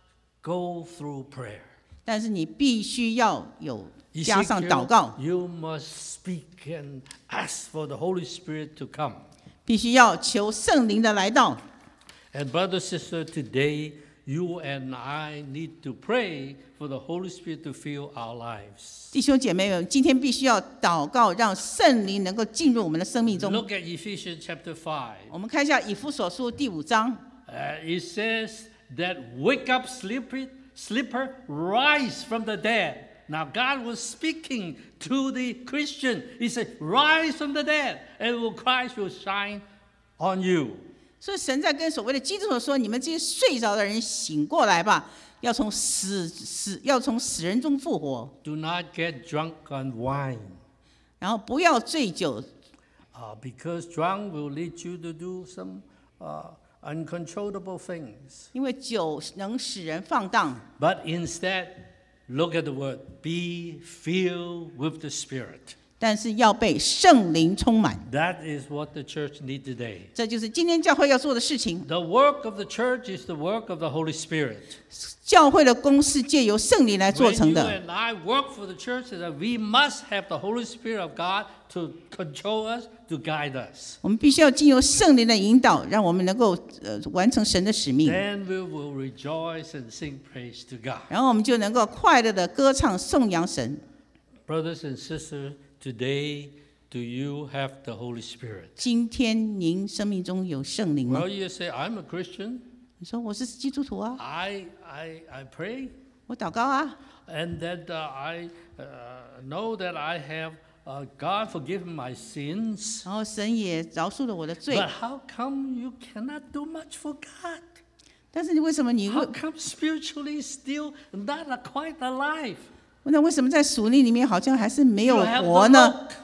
go through prayer. 但是你必须要有加上祷 Ezekiel, 告， you must speak and ask for the Holy Spirit to come. 必须要求圣灵的来到。 And brother, sister, today you and I need to pray for the Holy Spirit to fill our lives. 弟兄姐妹们，今天必须要祷告，让圣灵能够进入我们的生命中。 Look at Ephesians chapter five. 我们看一下以弗所书第五章， Uh, it says that wake up, sleeper, sleeper, rise from the dead. Now God was speaking to the Christian. He said, rise from the dead, and Christ will shine on you. 所以神在跟所谓的基督徒说：“你们这些睡着的人醒过来吧，要从死死要从死人中复活， Do not get drunk on wine, 然后不要醉酒， uh, because drunk will lead you to do some uh, uncontrollable things. 因为酒能使人放荡。 But instead, look at the word, be filled with the Spirit. 但是要被圣灵充满， That is what the church needs today. 这就是今天教会要做的事情。 The work of the church is the work of the Holy Spirit. 教会的公事借由圣灵来做 When 成 you 的。 and I work for the church, that we must have the Holy Spirit of God to control us, to guide us. 我们必须要经由圣灵的引导，让我们能够呃完成神的使命， Then we will rejoice and sing praise to God. 然后我们就能够快乐的歌唱颂扬神。 Brothers and sisters, today, do you have the Holy Spirit? 今天您生命中有圣灵吗？ Well, you say, I'm a Christian. 你说我是基督徒啊， I, I, I pray. 我祷告啊， And that uh, I uh, know that I have uh, God forgiven my sins. 然后神也饶恕了我的罪。 But how come you cannot do much for God? 但是你为什么你 How 会？ come spiritually still not a- quite alive? 那为什么在属灵里面好像还是没 You 有 have 活 the 呢？ look.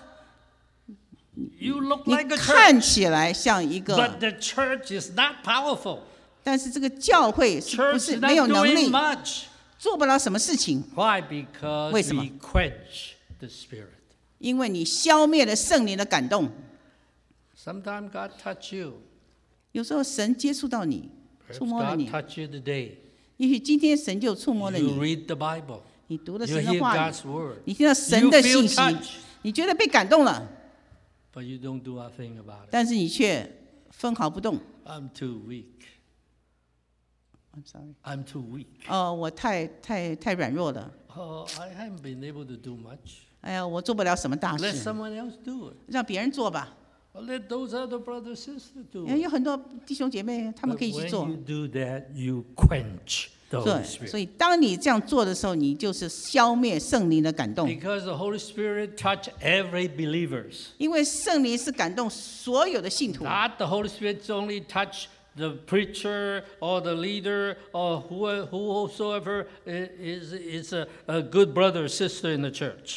You look 你 like a 看 church, 起来像一 but 个， the church is not powerful. 但是这个教会是不 Church 是 is 没有 not 能 doing 力， much. 做不了什么事情？ Why? Because 为什么？ we quench the Spirit. 因为你消灭了圣灵的感动。 Sometimes God touch you. 有时候神接触到你， Perhaps 触摸了 God 你。 touch you today. 也许今天神就触摸了 You 你， read the Bible. 你读了 You 神的 hear 话语， God's word. 你听到神 You 的 feel 信息， touched, 你觉得被感动了， but you don't do a thing about it. 但是你却分毫不动。 I'm too weak. I'm sorry， I'm too weak. 哦，我太太太软弱了。 Oh, I haven't been able to do much. 哎呀，我做不了什么大 Let 事， someone else do it. 让别人做吧。 Or let those other brothers sisters do 哎 it. 有很多弟兄姐妹，他们 But 可以去 when 做 you。do that, you quench the 对 Holy， 所 Spirit. 以当你这样做的时候，你就是消灭圣灵的感动， Because the Holy Spirit touch every believers. 因为圣灵是感动所有的信徒， Not the Holy Spirit only touch the preacher or the leader or whoever, whosoever is, is a, a good brother or sister in the church.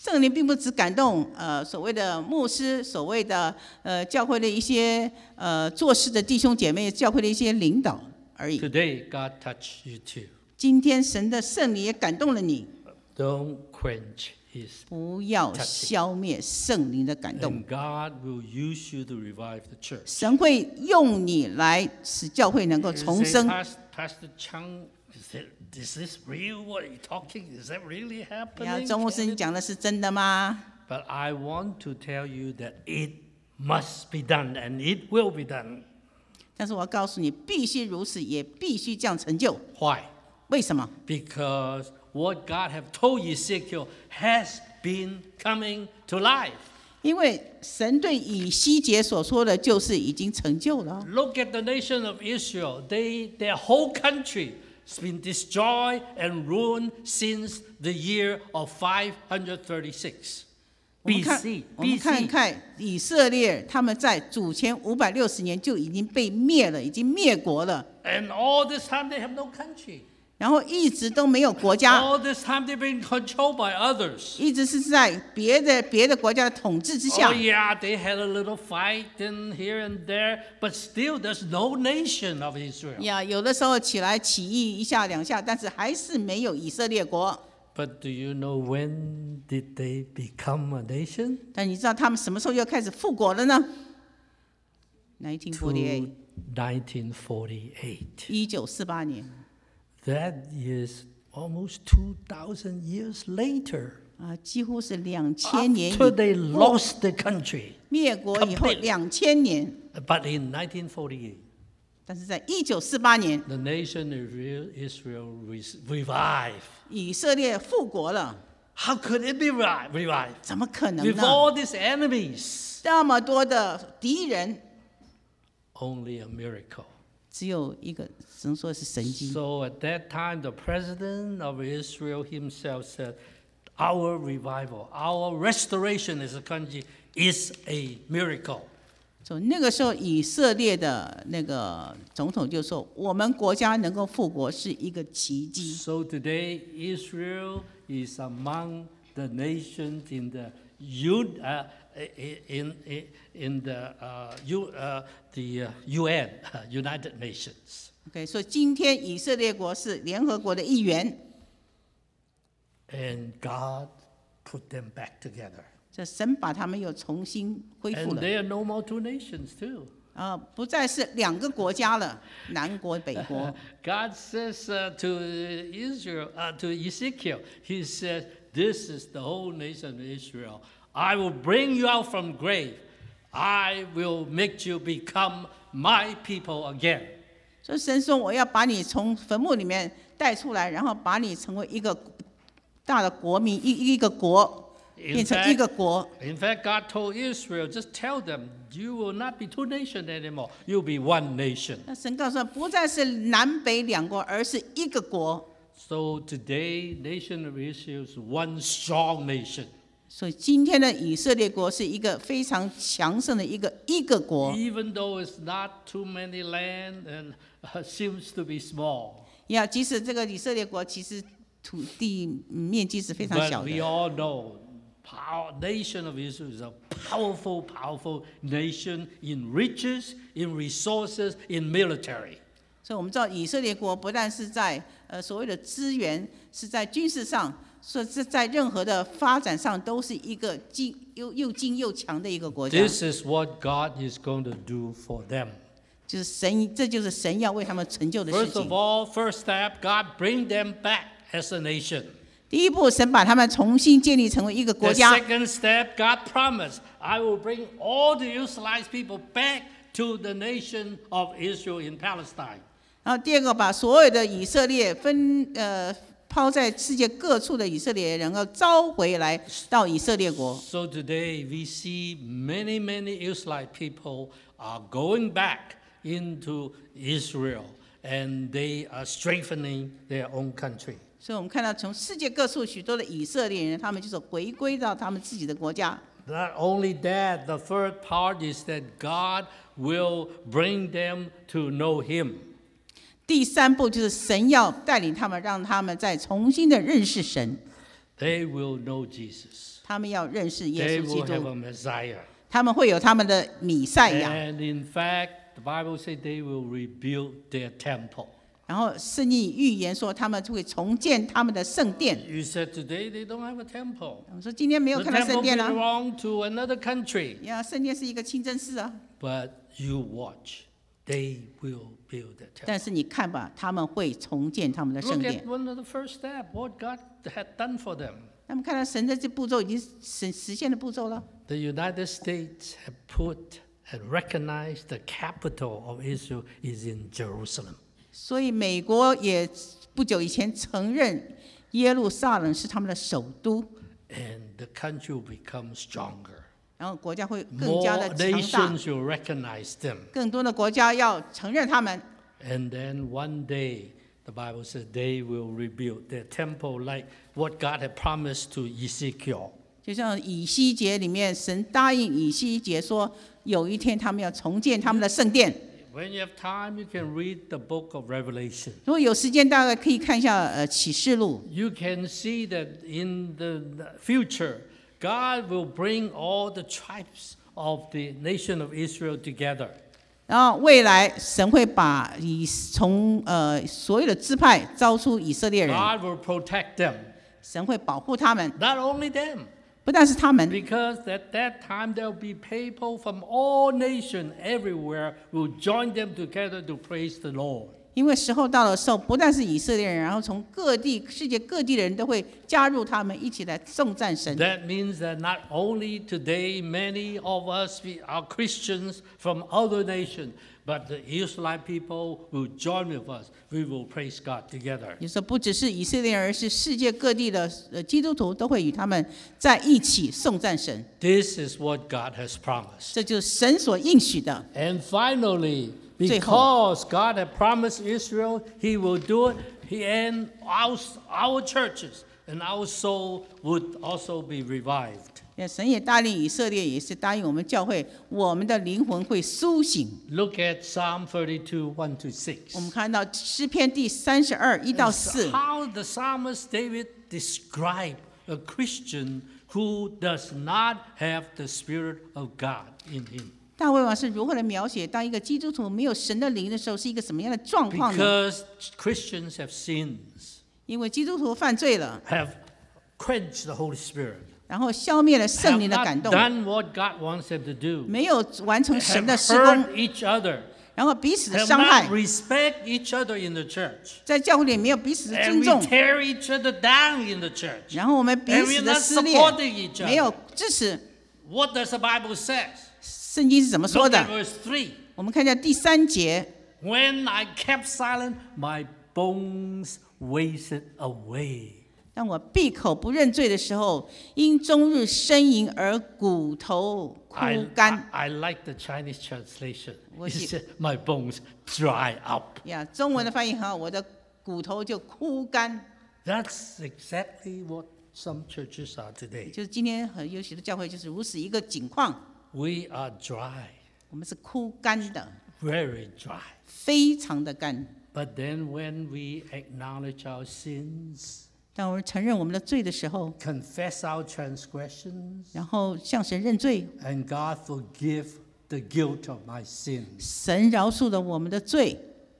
圣灵并不只感动呃所谓的牧师，所谓的呃教会的一些呃做事的弟兄姐妹，教会的一些领导而已。 Today, God touched you too. 今天神的圣灵也感动了你， Don't quench His 不要消灭圣灵的感动。 And God will use you to revive the church. 神会用你来使教会能够 You 重 say, 生。 "Pas- Pastor Chung, is, it, is this real? What are you talking? Is that really 你要 happening? 周牧师，你讲的是真的吗？ But I want to tell you that it must be done and it will be done. 但是我要告诉你，必须如此，也必须这样成就。 Why? 为什么？ Because what God have told Ezekiel has been coming to life. 因为神对以西结所说的，就是已经成就了。 Look at the nation of Israel. They, their whole country has been destroyed and ruined since the year of five thirty-six 我们 B 看 C. 我们 B 看 C. 看以色列，他们在主前五百六十年就已经被灭了，已经灭国了， And all this time they have no country. 然后一直都没有国家， All this time they've been controlled by others. 一直是在别的别的国家的统治之下 Oh,。yeah, they had a little fight and here and there, but still there's no nation of Israel. 呀，有的时候起来起义一下两下，但是还是没有以色列国。 But do you know when did they become a nation? 但你知道他们什么时候又开始复国了呢 ？nineteen To forty-eight， nineteen forty-eight. 一九四八年 That is almost two thousand years later. 啊，几乎是两千年 After they 以后 lost the country. 灭国以后 Completely 两千年， But in nineteen forty-eight, 但是在一九四八年， the nation of Israel revived. 以色列复国了， How could it be revived? 怎么可能 With 呢？ all these enemies. 这么多的敌人， Only a miracle. 只有一个，只能说是神迹。 So at that time, the president of Israel himself said, our revival, our restoration as a country is a miracle. 所以那个时候，以色列的那个总统就说：“我们国家能够复国是一个奇迹。” So today, Israel is among the nations in the U, uh, in, in, in the, uh, U, uh, the uh, U N, United Nations. OK， 所以今天以色列国是联合国的一员， And God put them back together. 这神把他们又重新恢复 And 了 they are no more two nations too. 啊，不再是两个国家了，南国北国。 God says uh, to Israel, uh, to Ezekiel, He says, "This is the whole nation of Israel. I will bring you out from grave. I will make you become my people again." 所以神说：“我要把你从坟墓里面带出来，然后把你成为一个大的国民，一一个国， In 变成一个国。” In fact, God told Israel, "Just tell them, you will not be two nations anymore. You'll be one nation." 那神告诉他，不再是南北两国，而是一个国。 So today, nation of Israel is one strong nation. 所以今天的以色列国是一个非常强盛的一个一个国。 Even though it's not too many land and uh, seems to be small. 呀，即使这个以色列国其实土地面积是非常 But 小 we 的， all know, power, nation of Israel is a powerful, powerful nation in riches, in resources, in military. 所以我们知道以色列国不但是在呃所谓的资源，是在军事上，说是在任何的发展上都是一个精又又精又强的一个国家。 This is what God is going to do for them. 就是神，这就是神要为他们成就的事 First of 情。 all, first step, God bring them back as a nation. 第一步，神把他们重新建立成为一个 The 国家。 second step, God promised, I will bring all the Israelite people back to the nation of Israel in Palestine. 然后第二个，把所有的以色列分呃抛在世界各处的以色列人，要招回来到以色列国。 So today we see many, many Israelite people are going back into Israel and they are strengthening their own country. 所以我们看到从世界各处许多的以色列人，他们就是回归到他们自己的国家。 Not only that, the third part is that God will bring them to know Him. 第三步就是神要带领他们，让他们再重新的认识神。 They will know Jesus. 他们要认識耶 They 穌基 will have 督， a Messiah. 他們會有他們的彌賽亞。 And in fact, the Bible says they will rebuild their temple. 然後聖經預言說，他們會重建他們的聖殿。 You said today they don't have a temple. 我說今天沒有 The 看到聖 temple 殿啊， belongs to another country. 呀，聖殿是一個清真寺啊。 But you watch, they will build the temple. 但是你看吧，他們會重建他們的聖 Look 殿 at。one of the first steps, what God had done for them. 他們看到神的這步驟已經實實現的步驟了。 The United States have put and recognized the capital of Israel is in Jerusalem. 所以美國也不久以前承認耶路撒冷是他們的首都， And the country will become stronger. 然後國家會更加 More 的強大， nations will recognize them. 更多的國家要承認他們。 And then one day, the Bible says they will rebuild their temple like what God had promised to Ezekiel. 就像以西結裡面，神答應以西結說，有一天他們要重建他們的聖殿。 When you have time, you can read the book of Revelation. 如果有時間，大家可以看一下呃啟示錄。 You can see that in the future, God will bring all the tribes of the nation of Israel together. 然後未來神會把以從呃所有的支派招出以色列人， God will protect them. 神會保護他們， Not only them, 不但是他們， because at that time there will be people from all nations everywhere will join them together to praise the Lord. 因為時候到的時候，不但是以色列人，然後從各地世界各地的人都會加入他們，一起來頌讚神。 That means that not only today many of us we are Christians from other nations, but the Israelite people will join with us. We will praise God together. 也就是說，不只是以色列人，而是世界各地的呃基督徒都會與他們在一起頌讚神。 This is what God has promised. 這就是神所應許的。 And finally, 最後， because God had promised Israel, He will do it, He and our, our churches and our soul would also be revived. 神也答應以色列，也是答應我們教會，我們的靈魂會甦醒。 Look at Psalm thirty-two, one to six. 我們看到詩篇第三十二一到四， How the psalmist David described a Christian who does not have the Spirit of God in him. 大衛王是如何的描寫當一個基督徒沒有神的靈的時候是一個什麼樣的狀況呢？ Because Christians have sins, 因為基督徒犯罪了， have quenched the Holy Spirit, 然後消滅了聖 have 靈的 not 感動， done what God wants them to do, 沒有完成神 have 的施工， hurt each other, 然後彼此的 have 傷害 not，respect each other in the church, 在教會裡沒有彼此的 and 尊 we 重， tear each other down in the church. 然後我們彼 And 此 we're 的 not 撕裂， supporting each 沒有 other. 支持。 What does the Bible say? 聖經是怎麼說 Look 的 at？verse three. 我們看一下第三節。 When I kept silent, my bones wasted away. 當我閉口不認罪的時候，因終日呻吟而骨頭枯 I, 乾。 I, I like the Chinese translation. 我 It 喜- said, my bones dry up. 呀，中文的翻譯很好，我的骨頭就枯乾。 That's exactly what some churches are today. 就是今天很有許多教會就是如此一個景況， We are dry, 我們是枯乾的， very dry. 非常的乾。 But then when we acknowledge our sins, 當我們承認我們的罪的時候， confess our transgressions, 然後向神認罪， and God forgive the guilt of my sins. 神饒恕了我們的罪，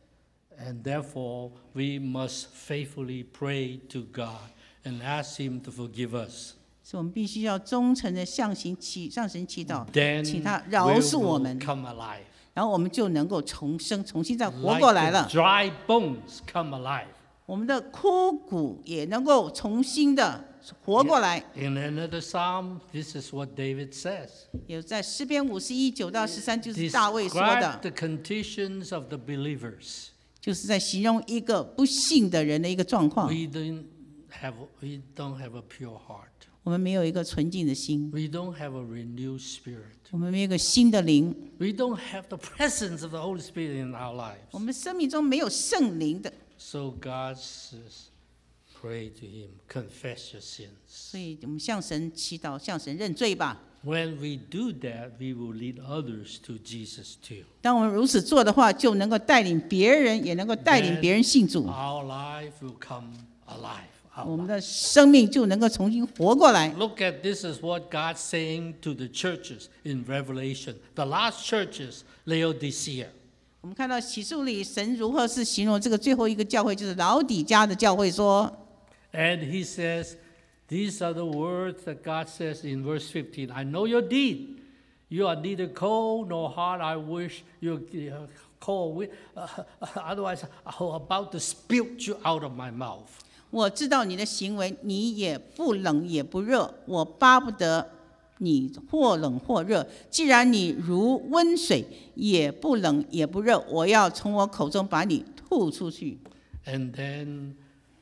And therefore, we must faithfully pray to God and ask Him to forgive us. 所以我們必須要忠誠的向行祈向神祈禱， Then 請他 we 饒恕我 will 們， come alive. 然後我們就能夠重生，重新再活 Like 過來 the 了。 dry bones come alive. 我們的枯骨也能夠重新的活過來。 In another psalm, this is what David says. 有在詩篇五十一九到十三，就是大衛說 Describe 的， the conditions of the believers. 就是在形容一個不信的人的一個狀況。 We don't have, we don't have a pure heart. 我們沒有一個純淨的心， We don't have a renewed spirit. 我們沒有一個新的靈， We don't have the presence of the Holy Spirit in our lives. 我們生命中沒有聖靈的， So God says, pray to Him, confess your sins. 所以我們向神祈禱，向神認罪吧。 When we do that, we will lead others to Jesus too. 當我們如此做的話，就能夠帶領別人，也能夠帶領別人信主。 Our life will come alive. 我们的生命就能够重新活过来。 Look at this is what God's saying to the churches in Revelation. The last churches, Laodicea. 我们看到启示录里神如何是形容这个最后一个教会，就是老底嘉的教会说。 And he says, these are the words that God says in verse fifteen. I know your deed. You are neither cold nor hot. I wish you were cold. Uh, otherwise, I'm about to spit you out of my mouth. 我知道你的行为，你也不冷也不热，我巴不得你或冷或热。既然你如温水，也不冷也不热，我要从我口中把你吐出去。 And then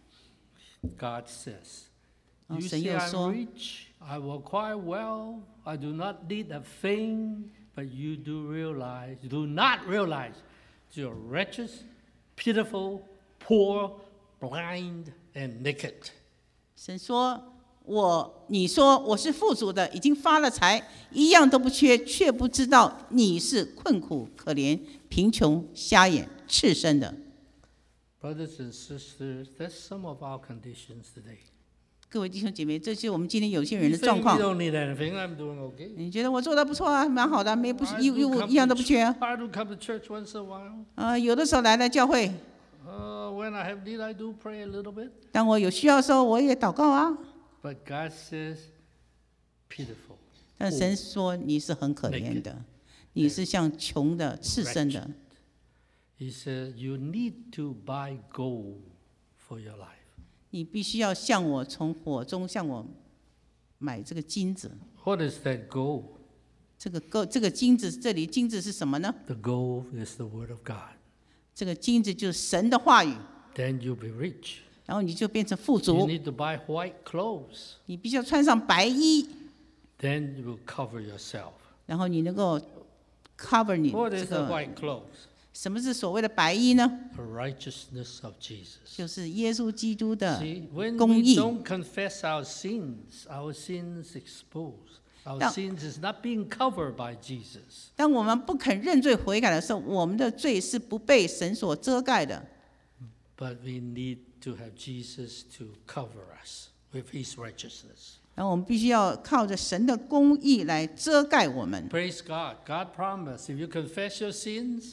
God says, Oh, you 神 say 又 I'm 说 rich, I will quite well, I do not need a thing, but you do realize, do not realize, you're wretched, pitiful, poor, blind, and naked. 神说：“我，你说我是富足的，已经发了财，一样都不缺，却不知道你是困苦、可怜、贫穷、瞎眼、赤身的。” Brothers and sisters, that's some of our conditions today. 各位弟兄姐妹，这就是我们今天有些人 You 的状 think 况 we。don't need anything, I'm doing okay. 你觉得我做的不错啊，蛮好的，没不 I 一 do 一 come 一样都 to 不缺 ch- 啊。 I do come to church once in a while. 呃，有的时候来了教会， Uh, when I have need, I do pray a little bit. 当我有需要的时候，我也祷告啊。 But God says, pitiful. 但神说你是很可怜的，你是像穷的、赤身的。 He says, you need to buy gold for your life. 你必须要向我从火中向我买这个金子。 What is that gold? 这个够这个金子，这里金子是什么呢？ The gold is the word of God. 这个金子就是神的话语， Then you'll be rich. 然后你就变成富 You 足。 need to buy white clothes. 你必须要穿上白衣， Then you will cover yourself. 然后你能够 cover 你 What 这 is the 个。 white clothes? 什么是所谓的白衣呢？ The righteousness of Jesus. 就是耶稣基督的 See, when 公 we 义。 don't confess our sins, our sins exposed. Our Now- sins is not being covered by Jesus. 当我们不肯认罪悔改的时候，我们的罪是不被神所遮盖的。 But we need to have Jesus to cover us with his righteousness. 然后我们必须要靠着神的公义来遮盖我们。 Praise God. God promised, if you confess your sins,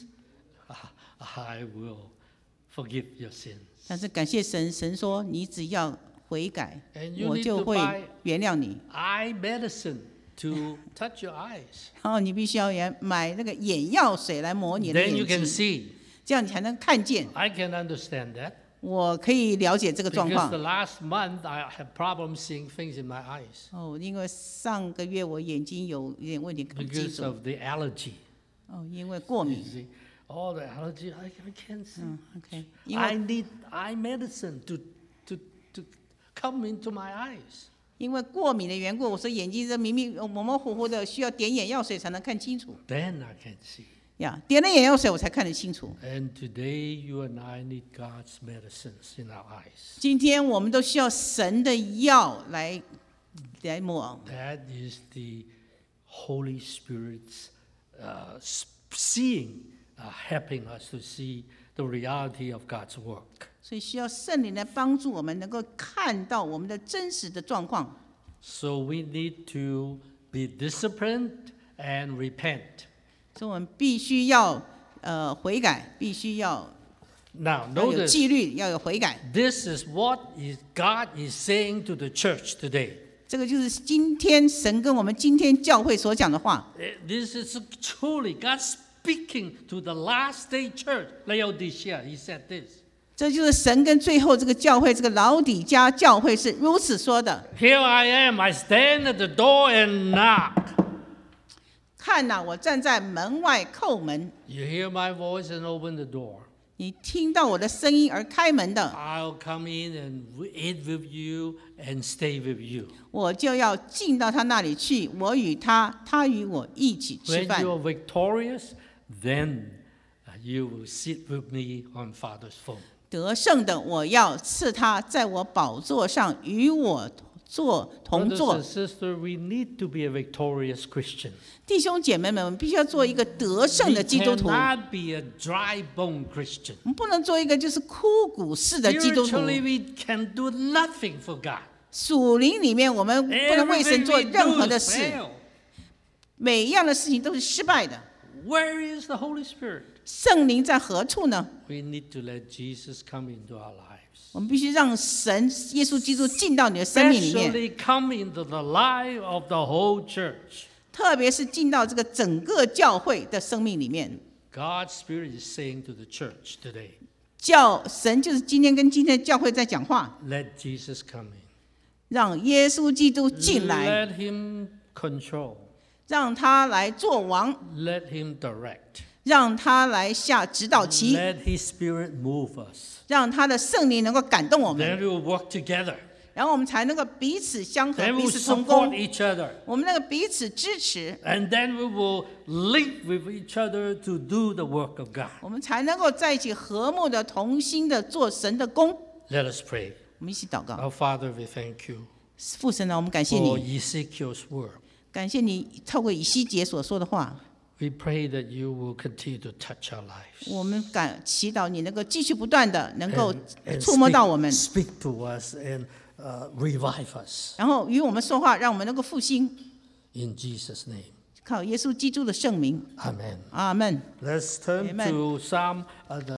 I will forgive your sins. 但是感谢神，神说你只要悔改 And，you 我 need 就 to 会 buy 原谅你。 eye medicine to touch your eyes. 然后你必须要眼买那个眼药水来抹你的 Then you 眼 can 睛， see. 这样你才能看见。 I can understand that. 我可以了解这个状 Because the 况。 last month I have problems seeing things in my eyes 哦，因为上个月我眼睛有一点问题，看不清 because 楚。 of the allergy. 哦，因为过 You 敏。 see, all the allergy, I, I can't see. 嗯 ，OK，因 I 为 need eye medicine to, to, to come into my eyes. 因为过敏的缘故，我说眼睛这明明模模糊糊的，需要点眼药水才能看清楚。 Then I can see. 呀，点了眼药水我才看得清楚。 And today you and I need God's medicines in our eyes. 今天我们都需要神的药来来抹。 That is the Holy Spirit's uh, s- seeing, uh, helping us to see the reality of God's work. 所以需要圣灵来帮助我们，能够看到我们的真实的状况。 So we need to be disciplined and repent. 所以我们必须要呃悔改，必须要 Now 要有 notice, 纪律，要有悔改。 this is what is God is saying to the church today. 这个就是今天神跟我们今天教会所讲的话。 Eh, This is truly God speaking to the last day church, Laodicea. He said this. 这就是神跟最后这个教会，这个老底嘉教会是如此说的。 Here I am, I stand at the door and knock. 看呐、我站在门外叩门， You hear my voice and open the door. 你听到我的声音而开门的， I'll come in and eat with you and stay with you. 我就要进到他那里去，我与他，他与我一起吃 When 饭。 you are victorious, then uh, you will sit with me on Father's throne. 得胜的，我要赐他在我宝座上与我做同做。 Brothers and sisters, we need to be a victorious Christian. 弟兄姐妹们，我们必须要做一个得胜 We 的基督徒，我 cannot be a dry bone Christian. 们不能做一个就是枯骨式的基督徒。 Spiritually, we can do nothing for God. 属灵里面，我们不能为神 Everything 做 we 任 do 何的 is 事， fail. 每一样的事情都是失败的。 Where is the Holy Spirit? 圣灵在何处呢？ We need to let Jesus come into our lives. 我们必须让神耶稣基督进到你的生命里面， Especially come into the life of the whole church. 特别是进到这个整个教会的生命里面。 God's Spirit is saying to the church today, 教神就是今天跟今天的教会在讲话， let Jesus come in. 让耶稣基督进来， Let him control. 让他来做王， Let him direct. 让他来下指导棋， Let his Spirit move us. 让他的圣灵能够感动我 Then 们， we will work together. 然后我们才能够彼此相合， Then we 彼 will 此同 support 工， each other. 我们那个彼此支持， And then we will link with each other to do the work of God. 我们才能够在一起和睦的同心的做神的工。 Let us pray. 我们一起祷告。 Our Father, we thank you 父神啊，我们感谢 for 你， Ezekiel's word. 感谢你透过以西结所说的话， We pray that you will continue to touch our lives. 我们感祈祷你能够继续不断的能够 And, and 触摸到我们， speak, speak to us and uh, revive us. 然后与我们说话，让我们能够复兴。 In Jesus' name. 靠耶稣基督的圣名， Amen. 阿门。 Let's turn Amen. to Psalm uh, the